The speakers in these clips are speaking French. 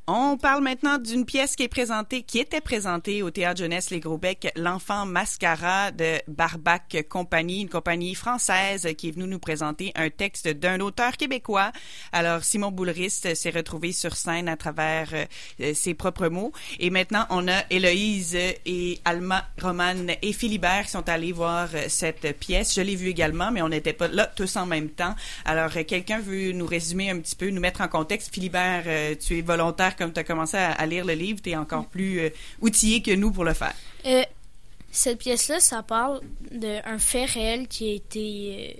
On parle maintenant d'une pièce qui était présentée au Théâtre Jeunesse Les Gros Becs, L'Enfant Mascara de Barbac Compagnie, une compagnie française qui est venue nous présenter un texte d'un auteur québécois. Alors, Simon Boulrist s'est retrouvé sur scène à travers ses propres mots. Et maintenant, on a Héloïse et Alma, Romane et Philibert qui sont allés voir cette pièce. Je l'ai vue également, mais on n'était pas là tous en même temps. Alors, quelqu'un veut nous résumer un petit peu, nous mettre en contexte. Philibert, tu es volontaire comme tu as commencé à lire le livre, tu es encore plus outillé que nous pour le faire. Cette pièce-là, ça parle d'un fait réel qui a été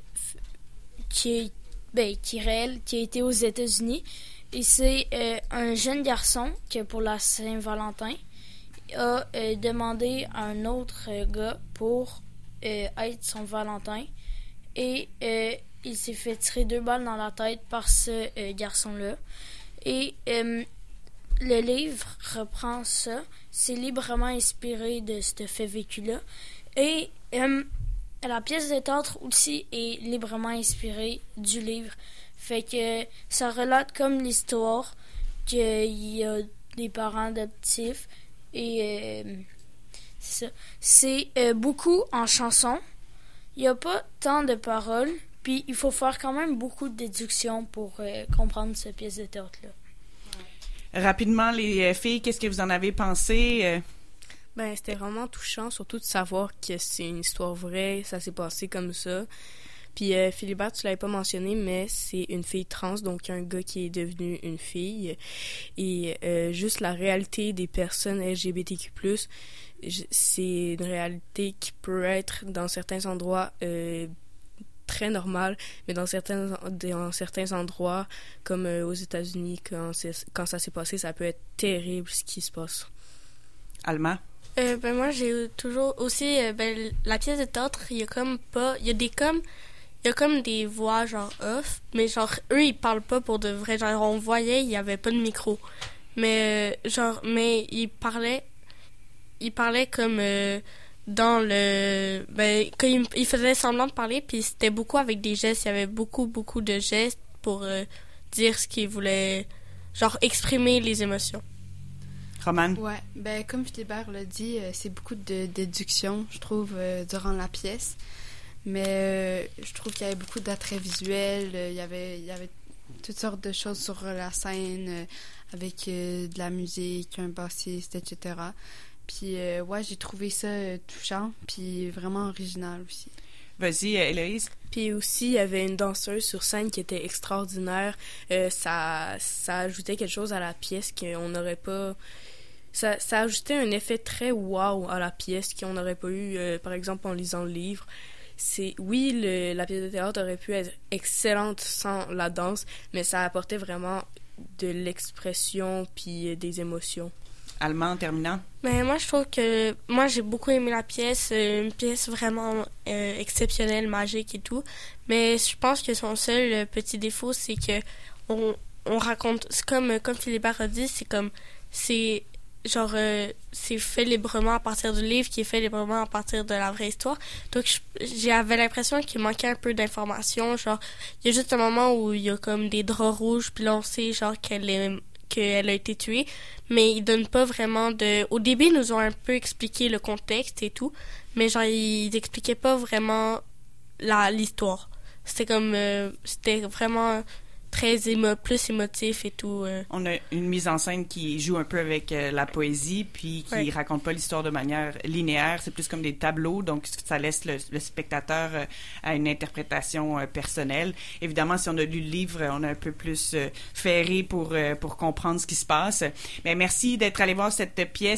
qui est réel, qui a été aux États-Unis. Et c'est un jeune garçon qui, pour la Saint-Valentin, a demandé à un autre gars pour être son Valentin. Et il s'est fait tirer 2 balles dans la tête par ce garçon-là. Et le livre reprend ça. C'est librement inspiré de ce fait vécu-là. Et la pièce de théâtre aussi est librement inspirée du livre. Fait que ça relate comme l'histoire qu'il y a des parents adoptifs. Et c'est ça. C'est beaucoup en chanson. Il n'y a pas tant de paroles. Puis il faut faire quand même beaucoup de déductions pour comprendre cette pièce de théâtre-là. Rapidement, les filles, qu'est-ce que vous en avez pensé? C'était vraiment touchant, surtout de savoir que c'est une histoire vraie, ça s'est passé comme ça. Puis Philibert, tu l'avais pas mentionné, mais c'est une fille trans, donc un gars qui est devenu une fille. Et juste la réalité des personnes LGBTQ+, c'est une réalité qui peut être, dans certains endroits, très normal, mais dans certains endroits, comme aux États-Unis, quand ça s'est passé, ça peut être terrible ce qui se passe. Alma? Moi, j'ai toujours aussi la pièce de théâtre, il y a comme des voix genre off, mais genre eux ils parlent pas pour de vrai, genre on voyait il y avait pas de micro, mais mais ils parlaient comme dans le quand il faisait semblant de parler, puis c'était beaucoup avec des gestes, il y avait beaucoup de gestes pour dire ce qu'il voulait, genre exprimer les émotions. Romane? Ouais, comme Philibert l'a dit, c'est beaucoup de déduction, je trouve, durant la pièce, mais je trouve qu'il y avait beaucoup d'attraits visuels, il y avait toutes sortes de choses sur la scène, avec de la musique, un bassiste, etc. Puis, j'ai trouvé ça touchant, puis vraiment original aussi. Vas-y, Héloïse. Puis aussi, il y avait une danseuse sur scène qui était extraordinaire. Ça ajoutait quelque chose à la pièce qu'on n'aurait pas... Ça ajoutait un effet très wow à la pièce qu'on n'aurait pas eu, par exemple, en lisant le livre. La pièce de théâtre aurait pu être excellente sans la danse, mais ça apportait vraiment de l'expression puis des émotions. Alma, en terminant? Moi, je trouve que... Moi, j'ai beaucoup aimé la pièce. Une pièce vraiment exceptionnelle, magique et tout. Mais je pense que son seul petit défaut, c'est que on raconte... C'est comme Philibert a dit, c'est fait librement à partir du livre qui est fait librement à partir de la vraie histoire. Donc, j'avais l'impression qu'il manquait un peu d'informations. Genre, il y a juste un moment où il y a comme des draps rouges, puis là, on sait genre qu'elle a été tuée, mais ils donnent pas vraiment de... Au début, ils nous ont un peu expliqué le contexte et tout, mais genre, ils expliquaient pas vraiment l'histoire. C'était vraiment très plus émotif et tout. On a une mise en scène qui joue un peu avec la poésie, puis qui raconte pas l'histoire de manière linéaire. C'est plus comme des tableaux, donc ça laisse le spectateur à une interprétation personnelle. Évidemment, si on a lu le livre, on a un peu plus ferré pour comprendre ce qui se passe. Mais merci d'être allé voir cette pièce.